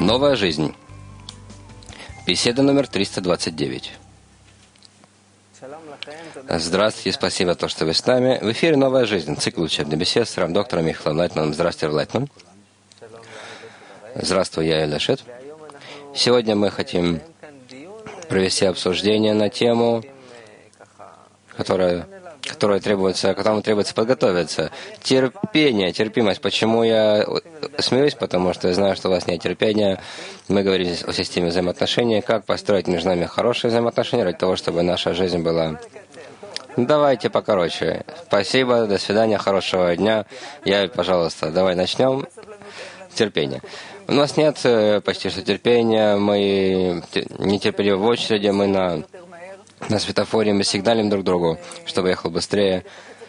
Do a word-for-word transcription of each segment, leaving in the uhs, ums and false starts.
Новая жизнь. Беседа номер триста двадцать девять. Здравствуйте, спасибо, то, что вы с нами. В эфире «Новая жизнь», цикл учебных бесед с доктором Михаилом Лайтманом. Здравствуйте, Лайтман. Здравствуй, я Элешет. Сегодня мы хотим провести обсуждение на тему, которая, которая требуется, к которому требуется подготовиться. Терпение, терпимость. Почему я смеюсь? Потому что я знаю, что у вас нет терпения. Мы говорили о системе взаимоотношений, как построить между нами хорошие взаимоотношения ради того, чтобы наша жизнь была... Давайте покороче. Спасибо, до свидания, хорошего дня. Я, пожалуйста, давай начнем. Терпение. У нас нет почти что терпения, мы нетерпеливы в очереди, мы на, на светофоре, мы сигналим друг другу, чтобы ехал быстрее.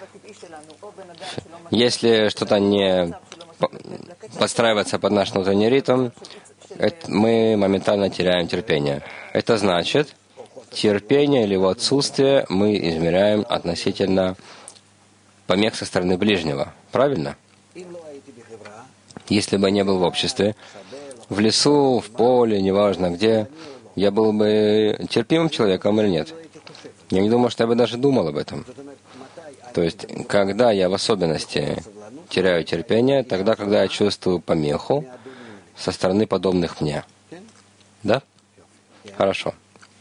Если что-то не подстраивается под наш внутренний ритм, это, мы моментально теряем терпение. Это значит, терпение или его отсутствие мы измеряем относительно помех со стороны ближнего. Правильно? Если бы я не был в обществе, в лесу, в поле, неважно где, я был бы терпимым человеком или нет. Я не думаю, что я бы даже думал об этом. То есть, когда я в особенности теряю терпение, тогда, когда я чувствую помеху со стороны подобных мне. Да? Хорошо.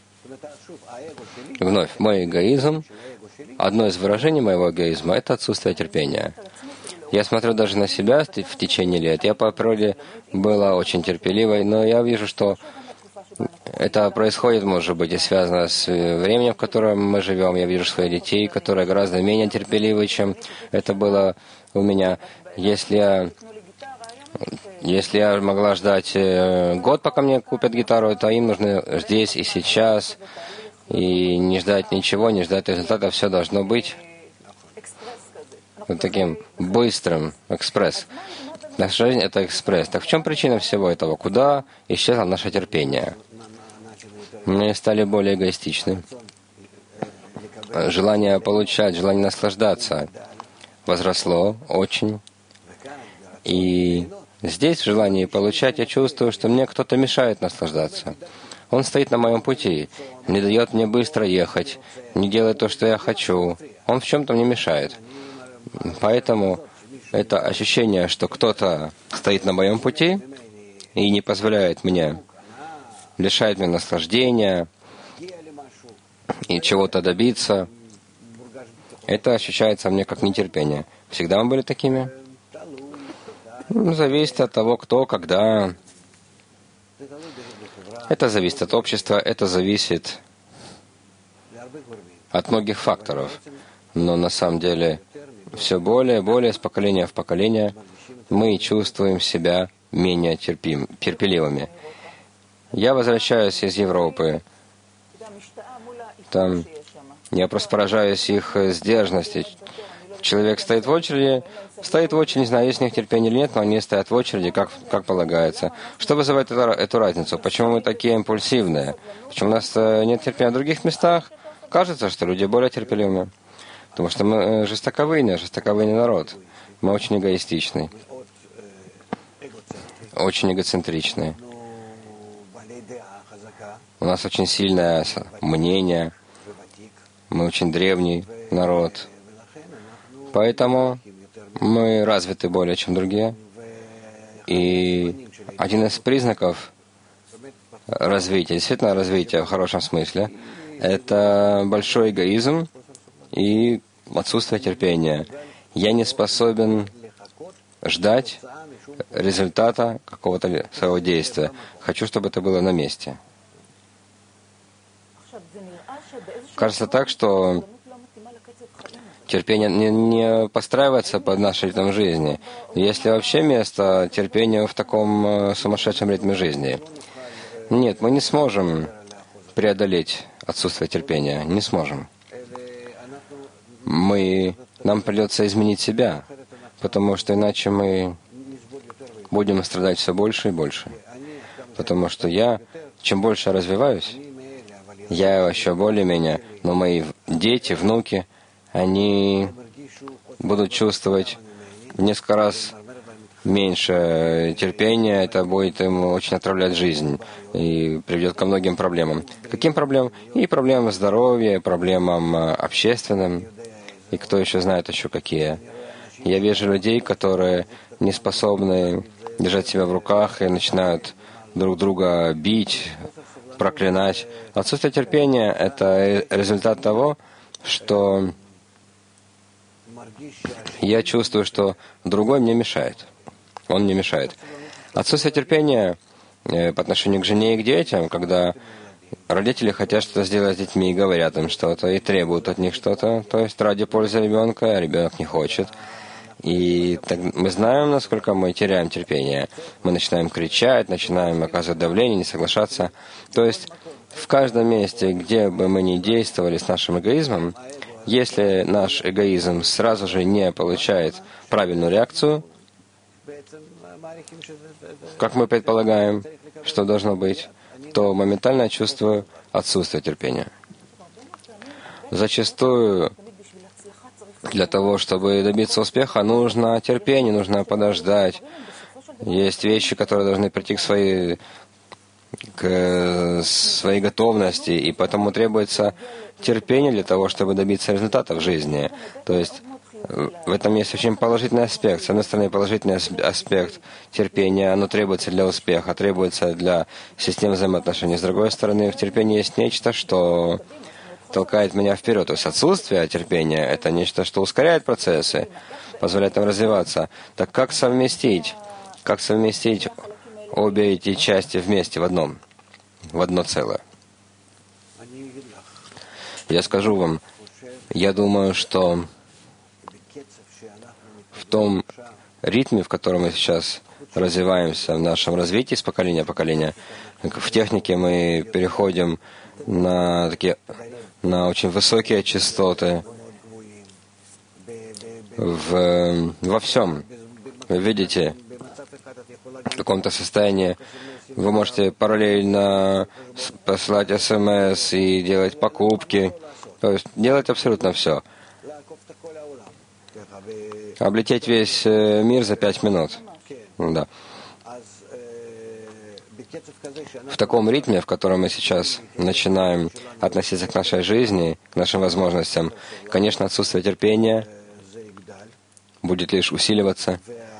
Вновь, мой эгоизм, одно из выражений моего эгоизма — это отсутствие терпения. Я смотрю даже на себя в течение лет. Я по природе была очень терпеливой, но я вижу, что это происходит, может быть, и связано с временем, в котором мы живем. Я вижу своих детей, которые гораздо менее терпеливы, чем это было у меня. Если я, если я могла ждать год, пока мне купят гитару, то им нужно здесь и сейчас. И не ждать ничего, не ждать результата, все должно быть вот таким быстрым, экспресс. Наша жизнь — это экспресс. Так в чем причина всего этого? Куда исчезло наше терпение? Мы стали более эгоистичны. Желание получать, желание наслаждаться возросло очень. И здесь, в желании получать, я чувствую, что мне кто-то мешает наслаждаться. Он стоит на моем пути, не дает мне быстро ехать, не делает то, что я хочу. Он в чем-то мне мешает. Поэтому это ощущение, что кто-то стоит на моем пути и не позволяет мне, лишает меня наслаждения и чего-то добиться, это ощущается мне как нетерпение. Всегда мы были такими? Ну, зависит от того, кто, когда. Это зависит от общества, это зависит от многих факторов. Но на самом деле все более и более с поколения в поколение мы чувствуем себя менее терпим, терпеливыми. Я возвращаюсь из Европы. Там я просто поражаюсь их сдержанности. Человек стоит в очереди, стоит в очереди, не знаю, есть у них терпение или нет, но они стоят в очереди, как, как полагается. Что вызывает это, эту разницу? Почему мы такие импульсивные? Почему у нас нет терпения в других местах? Кажется, что люди более терпеливые. Потому что мы жестоковыйный, жестоковыйный народ. Мы очень эгоистичны, очень эгоцентричны. У нас очень сильное мнение. Мы очень древний народ. Поэтому мы развиты более, чем другие. И один из признаков развития, действительно развития в хорошем смысле, это большой эгоизм и отсутствие терпения. Я не способен ждать результата какого-то своего действия. Хочу, чтобы это было на месте. Кажется так, что терпение не, не подстраивается под наш ритм жизни. Есть ли вообще место терпению в таком сумасшедшем ритме жизни? Нет, мы не сможем преодолеть отсутствие терпения. Не сможем. Мы, нам придется изменить себя, потому что иначе мы будем страдать все больше и больше. Потому что я, чем больше я развиваюсь, я еще более-менее, но мои дети, внуки, они будут чувствовать в несколько раз меньше терпения, это будет им очень отравлять жизнь и приведет ко многим проблемам. Каким проблемам? И проблемам здоровья, проблемам общественным, и кто еще знает еще какие. Я вижу людей, которые не способны держать себя в руках и начинают друг друга бить, проклинать. Отсутствие терпения — это результат того, что я чувствую, что другой мне мешает. Он мне мешает. Отсутствие терпения по отношению к жене и к детям, когда родители хотят что-то сделать с детьми и говорят им что-то, и требуют от них что-то, то есть ради пользы ребенка, а ребенок не хочет. И так мы знаем, насколько мы теряем терпение. Мы начинаем кричать, начинаем оказывать давление, не соглашаться. То есть в каждом месте, где бы мы ни действовали с нашим эгоизмом, если наш эгоизм сразу же не получает правильную реакцию, как мы предполагаем, что должно быть, то моментально чувствую отсутствие терпения. Зачастую для того, чтобы добиться успеха, нужно терпение, нужно подождать. Есть вещи, которые должны прийти к своей, к своей готовности, и поэтому требуется терпение для того, чтобы добиться результата в жизни. То есть в этом есть очень положительный аспект. С одной стороны, положительный аспект терпения, оно требуется для успеха, требуется для системы взаимоотношений. С другой стороны, в терпении есть нечто, что толкает меня вперед. То есть отсутствие терпения — это нечто, что ускоряет процессы, позволяет им развиваться. Так как совместить? Как совместить обе эти части вместе в одном, в одно целое? Я скажу вам, я думаю, что в том ритме, в котором мы сейчас развиваемся в нашем развитии с поколения в поколение, в технике мы переходим на такие на очень высокие частоты в, во всем. Вы видите, в каком-то состоянии вы можете параллельно посылать смс и делать покупки, то есть делать абсолютно все. Облететь весь мир за пять минут. Да. В таком ритме, в котором мы сейчас начинаем относиться к нашей жизни, к нашим возможностям, конечно, отсутствие терпения будет лишь усиливаться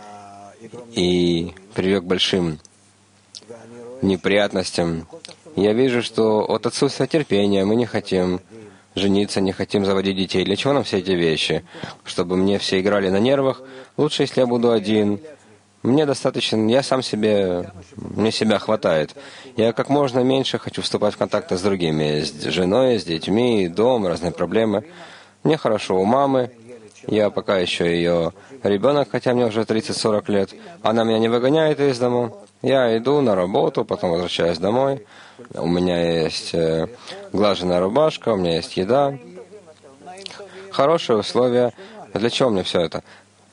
и приведет к большим неприятностям. Я вижу, что от отсутствия терпения мы не хотим жениться, не хотим заводить детей. Для чего нам все эти вещи? Чтобы мне все играли на нервах? Лучше, если я буду один. Мне достаточно, я сам себе, мне себя хватает. Я как можно меньше хочу вступать в контакты с другими, с женой, с детьми, дом, разные проблемы. Мне хорошо у мамы, я пока еще ее ребенок, хотя мне уже тридцать-сорок лет. Она меня не выгоняет из дома. Я иду на работу, потом возвращаюсь домой. У меня есть глаженная рубашка, у меня есть еда. Хорошие условия. Для чего мне все это?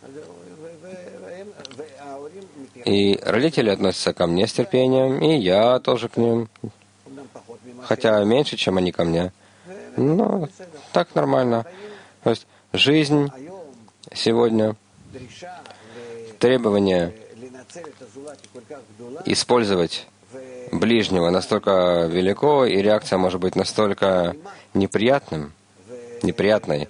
И родители относятся ко мне с терпением, и я тоже к ним. Хотя меньше, чем они ко мне. Но так нормально. То есть жизнь сегодня, требование использовать ближнего настолько велико, и реакция может быть настолько неприятным, неприятной.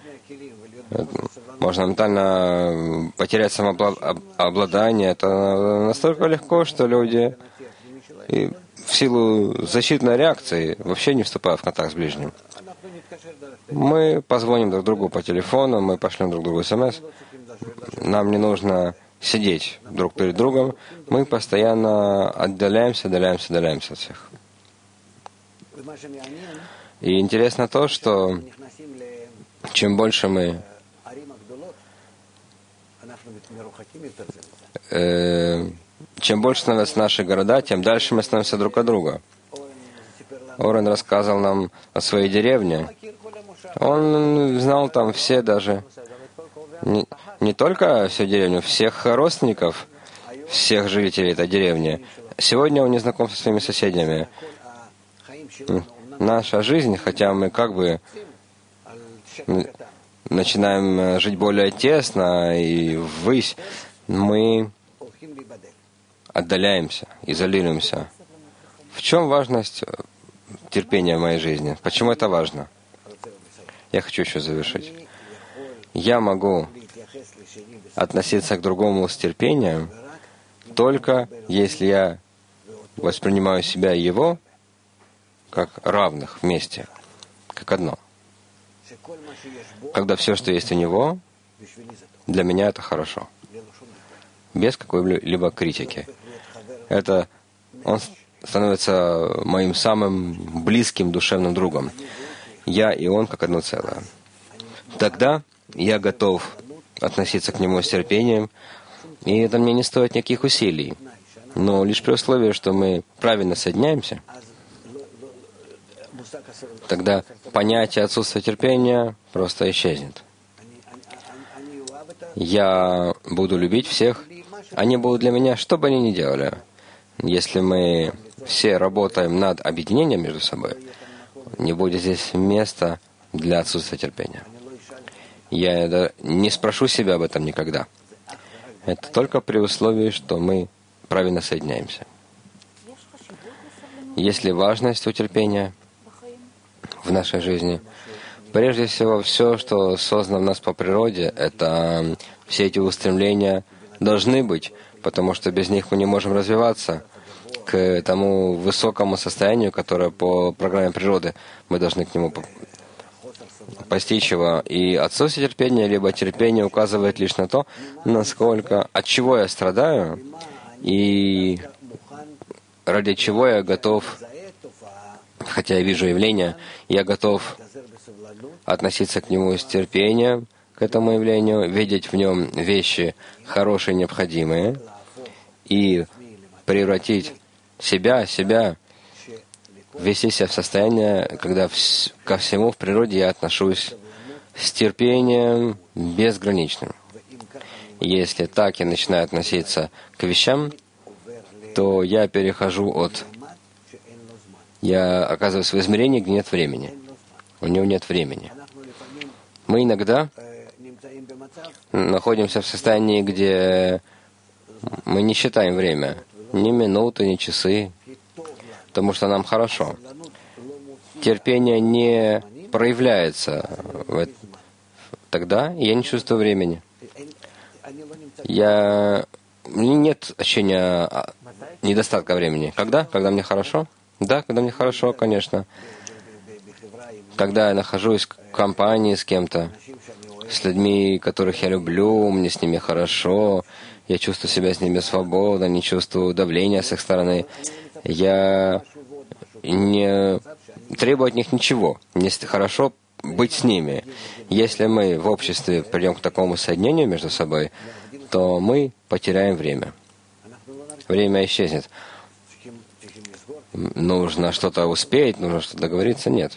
Можно ментально потерять самообладание. Это настолько легко, что люди и в силу защитной реакции вообще не вступают в контакт с ближним. Мы позвоним друг другу по телефону, мы пошлем друг другу смс. Нам не нужно сидеть друг перед другом. Мы постоянно отдаляемся, отдаляемся, отдаляемся от всех. И интересно то, что чем больше мы э, чем больше становятся наши города, тем дальше мы становимся друг от друга. Орен рассказывал нам о своей деревне. Он знал там все даже, не, не только всю деревню, всех родственников, всех жителей этой деревни. Сегодня он не знаком со своими соседями. Наша жизнь, хотя мы как бы начинаем жить более тесно и ввысь, мы отдаляемся, изолируемся. В чем важность терпения в моей жизни? Почему это важно? Я хочу еще завершить. Я могу относиться к другому с терпением только если я воспринимаю себя и его как равных вместе, как одно. Когда все, что есть у него, для меня это хорошо. Без какой-либо критики. Это он становится моим самым близким душевным другом. Я и он как одно целое. Тогда я готов относиться к нему с терпением, и это мне не стоит никаких усилий. Но лишь при условии, что мы правильно соединяемся, тогда понятие отсутствия терпения просто исчезнет. Я буду любить всех, они будут для меня, что бы они ни делали. Если мы все работаем над объединением между собой, не будет здесь места для отсутствия терпения. Я не спрошу себя об этом никогда. Это только при условии, что мы правильно соединяемся. Есть ли важность у терпения в нашей жизни? Прежде всего, все, что создано в нас по природе, это все эти устремления должны быть, потому что без них мы не можем развиваться к тому высокому состоянию, которое по программе природы мы должны к нему постичь его. И отсутствие терпения, либо терпение указывает лишь на то, насколько, от чего я страдаю, и ради чего я готов, хотя я вижу явление, я готов относиться к нему с терпением, к этому явлению, видеть в нем вещи хорошие, необходимые, и превратить себя, себя, ввести себя в состояние, когда вс- ко всему в природе я отношусь с терпением безграничным. Если так я начинаю относиться к вещам, то я перехожу от... Я оказываюсь в измерении, где нет времени. У него нет времени. Мы иногда находимся в состоянии, где мы не считаем время. Ни минуты, ни часы. Потому что нам хорошо. Терпение не проявляется в... тогда, и я не чувствую времени. Я... У меня нет ощущения недостатка времени. Когда? Когда мне хорошо? Да, когда мне хорошо, конечно. Когда я нахожусь в компании с кем-то, с людьми, которых я люблю, мне с ними хорошо, я чувствую себя с ними свободно, не чувствую давления с их стороны. Я не требую от них ничего. Мне хорошо быть с ними. Если мы в обществе придем к такому соединению между собой, то мы потеряем время. Время исчезнет. Нужно что-то успеть, нужно что-то договориться. Нет.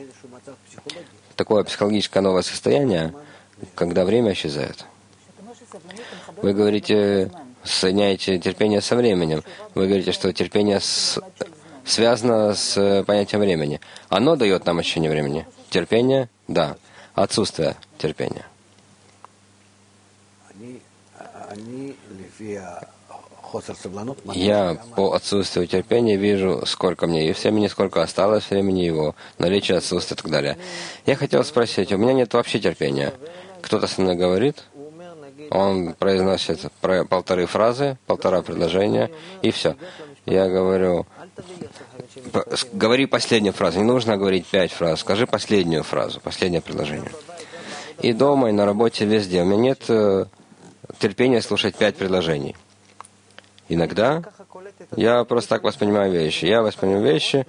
Такое психологическое новое состояние, когда время исчезает. Вы говорите, соединяете терпение со временем. Вы говорите, что терпение с... связано с понятием времени. Оно дает нам ощущение времени. Терпение — да. Отсутствие терпения. Я по отсутствию терпения вижу, сколько мне есть времени, сколько осталось времени его, наличие, отсутствие и так далее. Я хотел спросить, у меня нет вообще терпения. Кто-то со мной говорит, он произносит полторы фразы, полтора предложения, и все. Я говорю, говори последнюю фразу. Не нужно говорить пять фраз. Скажи последнюю фразу, последнее предложение. И дома, и на работе, везде. У меня нет терпения слушать пять предложений. Иногда я просто так воспринимаю вещи. Я воспринимаю вещи,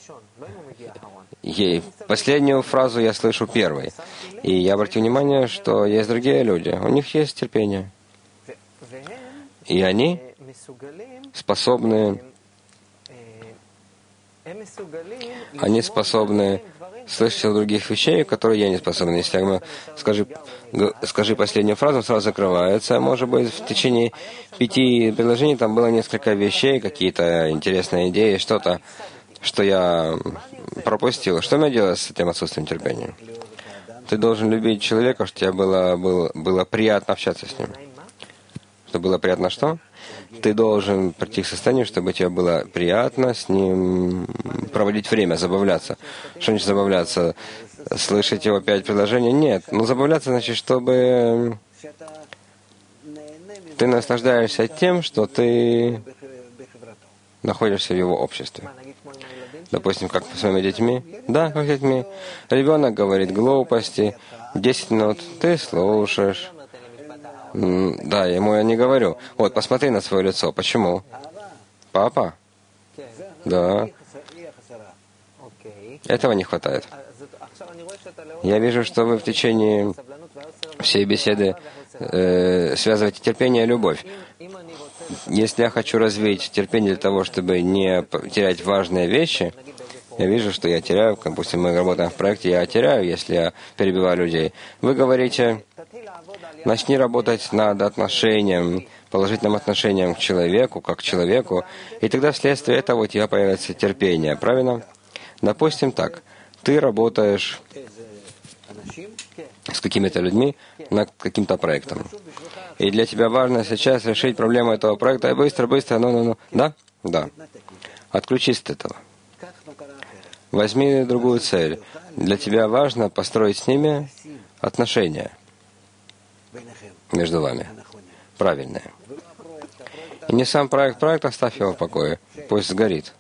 и последнюю фразу я слышу первой. И я обратил внимание, что есть другие люди. У них есть терпение. И они способны Они способны слышать от других вещей, которые я не способен. Если я говорю, скажи, скажи последнюю фразу, сразу закрывается. Может быть, в течение пяти предложений там было несколько вещей, какие-то интересные идеи, что-то, что я пропустил. Что мне делать с этим отсутствием терпения? Ты должен любить человека, чтобы тебе было, было, было приятно общаться с ним. Чтобы было приятно что? Ты должен прийти к состоянию, чтобы тебе было приятно с ним проводить время, забавляться. Что значит забавляться? Слышать его пять предложений? Нет. Но забавляться значит, чтобы ты наслаждаешься тем, что ты находишься в его обществе. Допустим, как с своими детьми. Да, как с детьми. Ребенок говорит глупости. Десять минут ты слушаешь. Да, ему я не говорю. Вот, посмотри на свое лицо. Почему? Папа? Да. Этого не хватает. Я вижу, что вы в течение всей беседы э, связываете терпение и любовь. Если я хочу развить терпение для того, чтобы не терять важные вещи, я вижу, что я теряю, допустим, мы работаем в проекте, я теряю, если я перебиваю людей. Вы говорите, начни работать над отношением, положительным отношением к человеку, как к человеку, и тогда вследствие этого у тебя появится терпение, правильно? Допустим так, ты работаешь с какими-то людьми над каким-то проектом. И для тебя важно сейчас решить проблему этого проекта. И быстро, быстро, ну, ну, ну. Да? Да. Отключись от этого. Возьми другую цель. Для тебя важно построить с ними отношения между вами. Правильные. И не сам проект. Проект оставь его в покое. Пусть сгорит.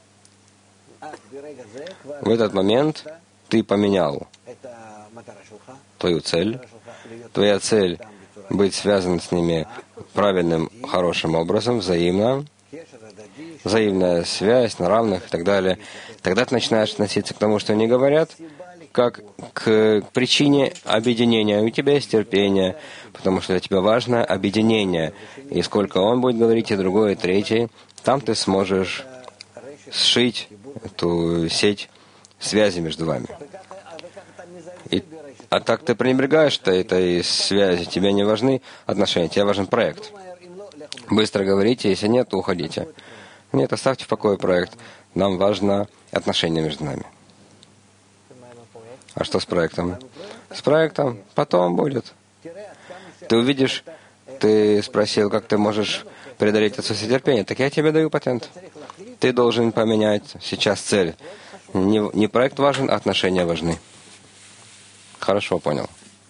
В этот момент ты поменял твою цель. Твоя цель — быть связан с ними правильным, хорошим образом, взаимно, взаимная связь на равных и так далее. Тогда ты начинаешь относиться к тому, что они говорят, как к причине объединения. У тебя есть терпение, потому что для тебя важно объединение. И сколько он будет говорить, и другой, и третий, там ты сможешь сшить эту сеть связи между вами. И, а так ты пренебрегаешь этой связи, тебе не важны отношения, тебе важен проект. Быстро говорите, если нет, то уходите. Нет, оставьте в покое проект. Нам важно отношения между нами. А что с проектом? С проектом потом будет. Ты увидишь, ты спросил, как ты можешь преодолеть отсутствие терпения. Так я тебе даю патент. Ты должен поменять сейчас цель. Не, не проект важен, а отношения важны. Хорошо, понял.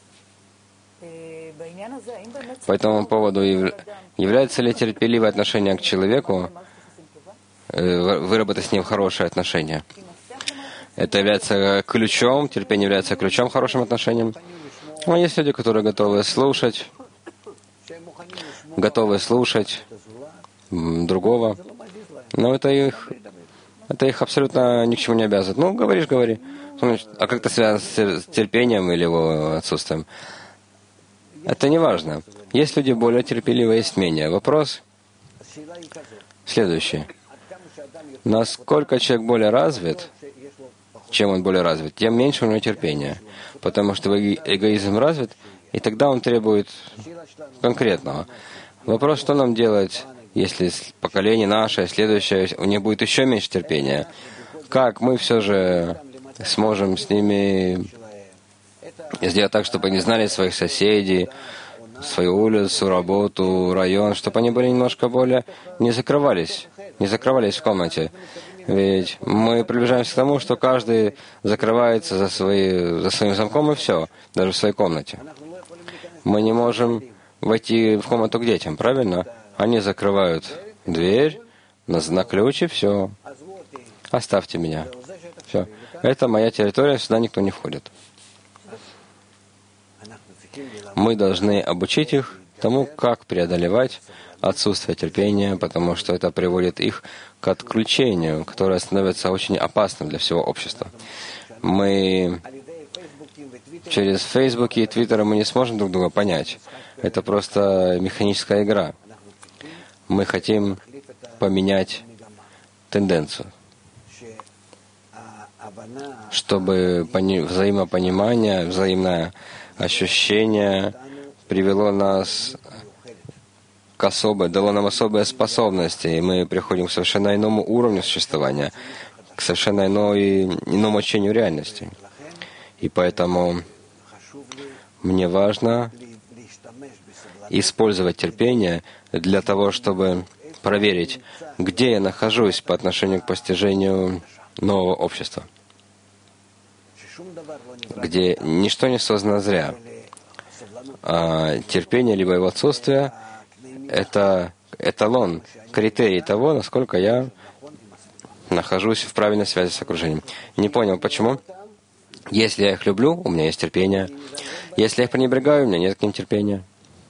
По этому поводу, является ли терпеливое отношение к человеку, выработать с ним хорошие отношения? Это является ключом, терпение является ключом к хорошим отношениям. Но есть люди, которые готовы слушать, готовы слушать другого, но это их, это их абсолютно ни к чему не обязывает. Ну, говоришь, говори. А как это связано с терпением или его отсутствием? Это не важно. Есть люди более терпеливые, есть менее. Вопрос следующий. Насколько человек более развит, чем он более развит, тем меньше у него терпения. Потому что эгоизм развит, и тогда он требует конкретного. Вопрос, что нам делать, если поколение наше, следующее, у них будет еще меньше терпения? Как мы все же сможем с ними сделать так, чтобы они знали своих соседей, свою улицу, работу, район, чтобы они были немножко более, не закрывались, не закрывались в комнате. Ведь мы приближаемся к тому, что каждый закрывается за, свои, за своим замком и все, даже в своей комнате. Мы не можем войти в комнату к детям, правильно? Они закрывают дверь на, на ключ и все. Оставьте меня. Все. Это моя территория, сюда никто не входит. Мы должны обучить их тому, как преодолевать отсутствие терпения, потому что это приводит их к отключению, которое становится очень опасным для всего общества. Мы через Facebook и Twitter мы не сможем друг друга понять. Это просто механическая игра. Мы хотим поменять тенденцию, чтобы взаимопонимание, взаимное ощущение привело нас к особой, дало нам особые способности, и мы приходим к совершенно иному уровню существования, к совершенно иной, иному ощущению реальности. И поэтому мне важно использовать терпение для того, чтобы проверить, где я нахожусь по отношению к постижению нового общества, где ничто не создано зря. А терпение либо его отсутствие — это эталон, критерий того, насколько я нахожусь в правильной связи с окружением. Не понял, почему? Если я их люблю, у меня есть терпение. Если я их пренебрегаю, у меня нет к ним терпения.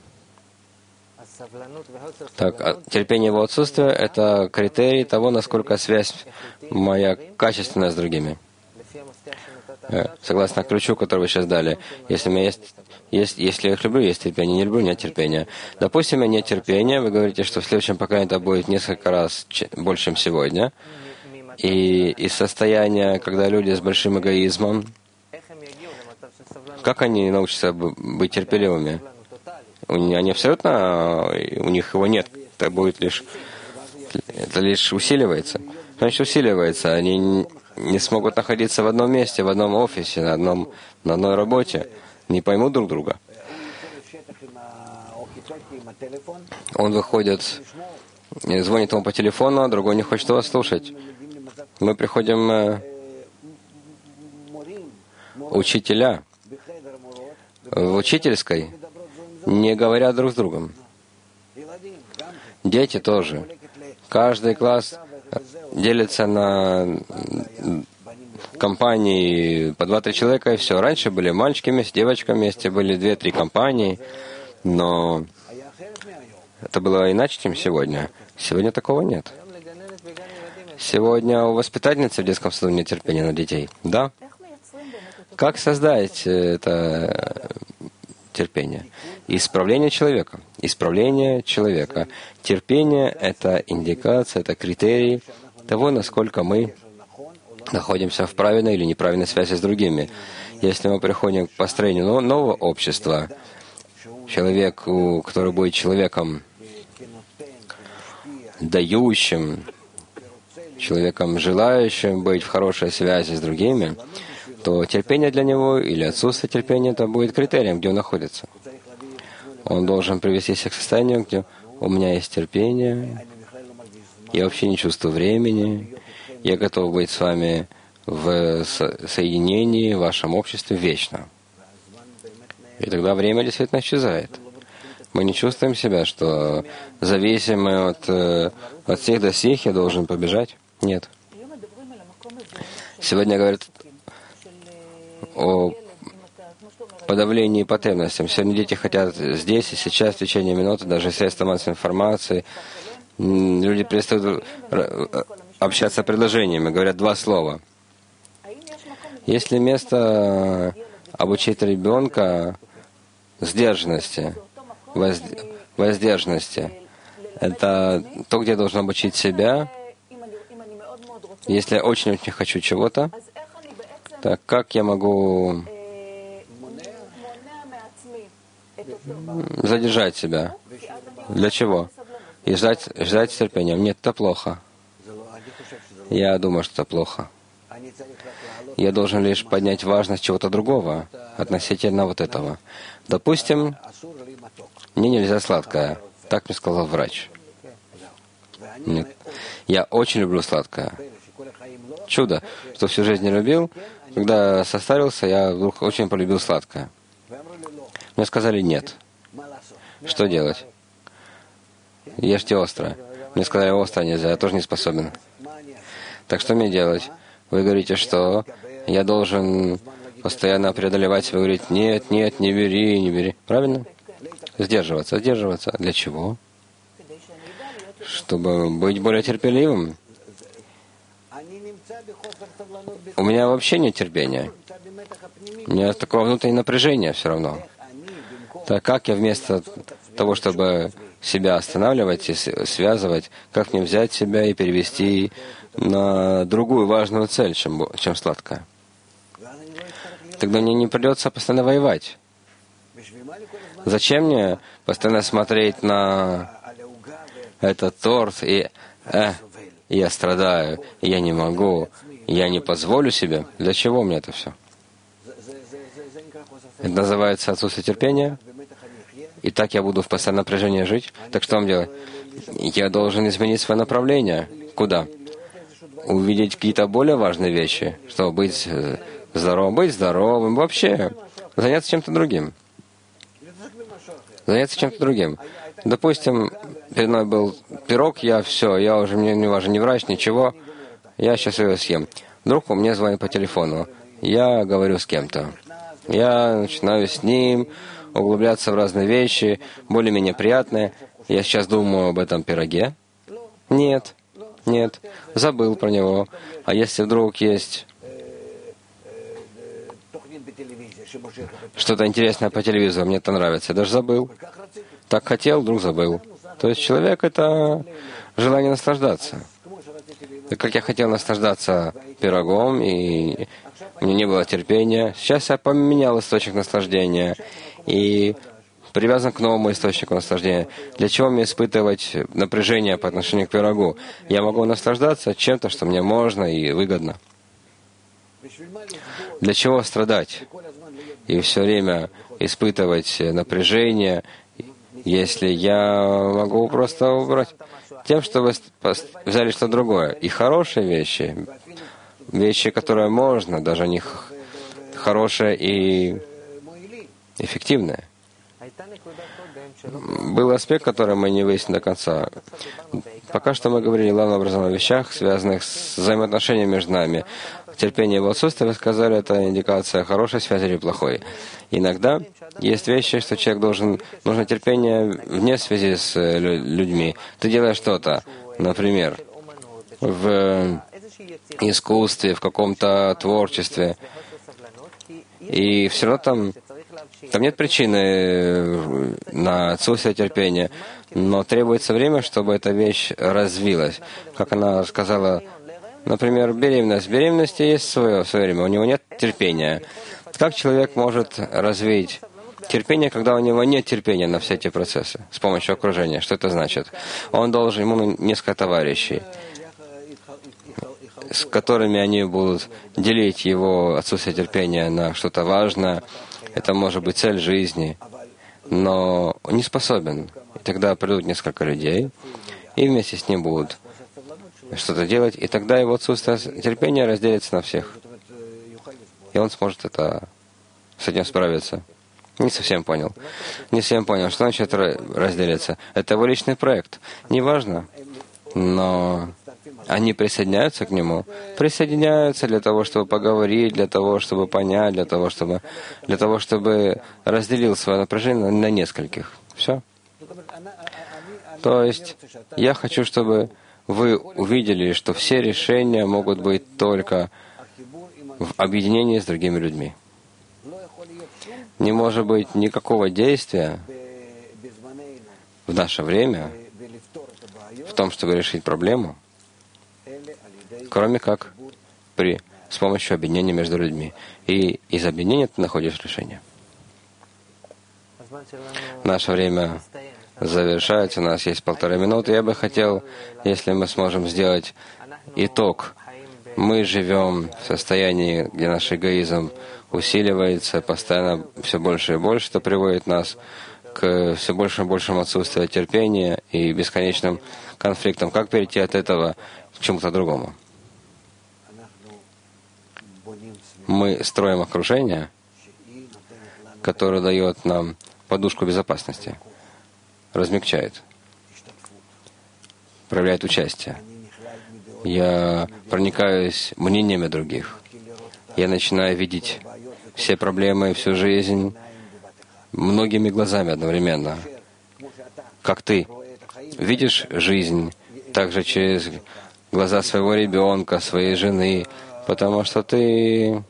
Так, а терпение его отсутствия — это критерий того, насколько связь моя качественная с другими. Согласно ключу, который вы сейчас дали, если у меня есть, есть, если я их люблю, есть терпение, не люблю, нет терпения. Допустим, у меня нет терпения, вы говорите, что в следующем поколении это будет несколько раз больше, чем сегодня. И из состояния, когда люди с большим эгоизмом, как они научатся быть терпеливыми? Они абсолютно, у них его нет. Это будет лишь, это лишь усиливается. Значит, усиливается. Они не смогут находиться в одном месте, в одном офисе, на, одном, на одной работе, не поймут друг друга. Он выходит, звонит ему по телефону, а другой не хочет его слушать. Мы приходим учителя в учительской, не говоря друг с другом. Дети тоже. Каждый класс делится на компании по два-три человека, и все. Раньше были мальчики вместе, девочка вместе, были две-три компании, но это было иначе, чем сегодня. Сегодня такого нет. Сегодня у воспитательницы в детском саду нет терпения на детей. Да? Как создать это терпение? Исправление человека. Исправление человека. Терпение — это индикация, это критерий того, насколько мы находимся в правильной или неправильной связи с другими. Если мы приходим к построению нового общества, человеку, который будет человеком дающим, человеком желающим быть в хорошей связи с другими, то терпение для него или отсутствие терпения — это будет критерием, где он находится. Он должен привести себя к состоянию, где у меня есть терпение, я вообще не чувствую времени, я готов быть с вами в соединении, в вашем обществе вечно. И тогда время действительно исчезает. Мы не чувствуем себя, что зависимы от, от всех до сих я должен побежать. Нет. Сегодня говорят о подавлении потребностям. Сегодня дети хотят здесь и сейчас, в течение минуты, даже средства массовой информации. Люди перестают общаться предложениями, говорят два слова. Есть ли место обучить ребенка сдержанности, воздержанности? Это то, где я должен обучить себя. Если я очень-очень хочу чего-то, так как я могу задержать себя? Для чего? И ждать, ждать с терпением. Нет, это плохо. Я думаю, что это плохо. Я должен лишь поднять важность чего-то другого относительно вот этого. Допустим, мне нельзя сладкое. Так мне сказал врач. Нет. Я очень люблю сладкое. Чудо, что всю жизнь не любил. Когда состарился, я вдруг очень полюбил сладкое. Мне сказали нет. Что делать? Ешьте острое. Мне сказали, острое нельзя, я тоже не способен. Так что мне делать? Вы говорите, что я должен постоянно преодолевать себя, говорить, нет, нет, не бери, не бери. Правильно? Сдерживаться, сдерживаться. Для чего? Чтобы быть более терпеливым. У меня вообще нет терпения. У меня такого внутреннего напряжения все равно. Так как я вместо того, чтобы себя останавливать и связывать, как мне взять себя и перевести на другую важную цель, чем, чем сладкое? Тогда мне не придется постоянно воевать. Зачем мне постоянно смотреть на этот торт и э, я страдаю, я не могу, я не позволю себе? Для чего мне это все? Это называется отсутствие терпения? и так я буду в постоянном напряжении жить. Так что вам делать? Я должен изменить свое направление. Куда? Увидеть какие-то более важные вещи, чтобы быть здоровым, быть здоровым, вообще заняться чем-то другим. Заняться чем-то другим. Допустим, перед мной был пирог, я все, я уже, мне не важен, не врач, ничего, я сейчас его съем. Вдруг мне звонит по телефону, я говорю с кем-то. Я начинаю с ним углубляться в разные вещи, более-менее приятные. Я сейчас думаю об этом пироге. Нет, нет, забыл про него. А если вдруг есть что-то интересное по телевизору, мне это нравится, я даже забыл. Так хотел, вдруг забыл. То есть человек — это желание наслаждаться. И как я хотел наслаждаться пирогом, и мне не было терпения, сейчас я поменял источник наслаждения и привязан к новому источнику наслаждения. Для чего мне испытывать напряжение по отношению к пирогу? Я могу наслаждаться чем-то, что мне можно и выгодно. Для чего страдать и все время испытывать напряжение, если я могу просто убрать? Тем, что вы взяли что-то другое. И хорошие вещи, вещи, которые можно, даже они хорошие и эффективные. Был аспект, который мы не выяснили до конца. Пока что мы говорили главным образом о вещах, связанных с взаимоотношениями между нами. Терпение и его отсутствие, вы сказали, это индикация хорошей связи или плохой. Иногда есть вещи, что человек должен, нужно терпение вне связи с людьми. Ты делаешь что-то, например, в искусстве, в каком-то творчестве, и все равно там, там нет причины на отсутствие терпения, но требуется время, чтобы эта вещь развилась. Как она сказала, например, беременность. В беременности есть свое, свое время, у него нет терпения. Как человек может развить терпение, когда у него нет терпения на все эти процессы с помощью окружения? Что это значит? Он должен, ему несколько товарищей, с которыми они будут делить его отсутствие терпения на что-то важное. Это может быть цель жизни, но не способен. И тогда придут несколько людей, и вместе с ним будут что-то делать, и тогда его отсутствие терпения разделится на всех. И он сможет это, с этим справиться. Не совсем понял. Не совсем понял, что значит разделиться. Это его личный проект. Неважно. Но они присоединяются к нему. Присоединяются для того, чтобы поговорить, для того, чтобы понять, для того, чтобы, для того, чтобы разделил свое напряжение на нескольких. Все. То есть я хочу, чтобы вы увидели, что все решения могут быть только в объединении с другими людьми. Не может быть никакого действия в наше время в том, чтобы решить проблему, кроме как при, с помощью объединения между людьми. И из объединения ты находишь решение. Наше время завершается, у нас есть полторы минуты. Я бы хотел, если мы сможем сделать итог. Мы живем в состоянии, где наш эгоизм усиливается постоянно все больше и больше, что приводит нас к все большему и большему отсутствию терпения и бесконечным конфликтам. Как перейти от этого к чему-то другому? Мы строим окружение, которое дает нам подушку безопасности, размягчает, проявляет участие. Я проникаюсь мнениями других. Я начинаю видеть все проблемы, всю жизнь многими глазами одновременно. Как ты видишь жизнь также через глаза своего ребенка, своей жены, потому что ты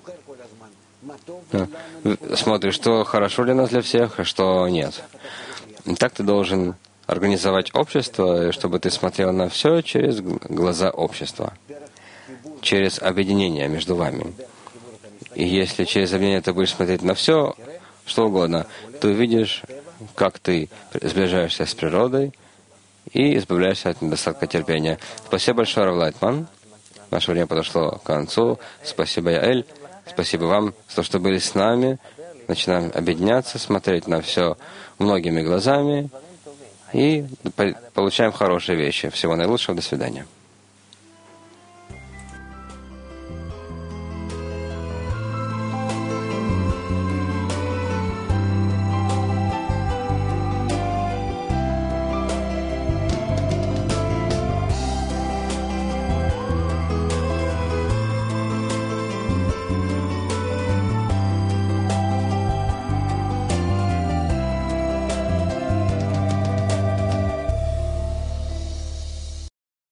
смотришь, что хорошо для нас, для всех, а что нет. И так ты должен организовать общество, чтобы ты смотрел на все через глаза общества, через объединение между вами. И если через объединение ты будешь смотреть на все, что угодно, ты увидишь, как ты сближаешься с природой и избавляешься от недостатка терпения. Спасибо большое, Рав Лайтман. Наше время подошло к концу. Спасибо, Яэль. Спасибо вам за то, что были с нами. начинаем объединяться, смотреть на все многими глазами и получаем хорошие вещи. Всего наилучшего. До свидания.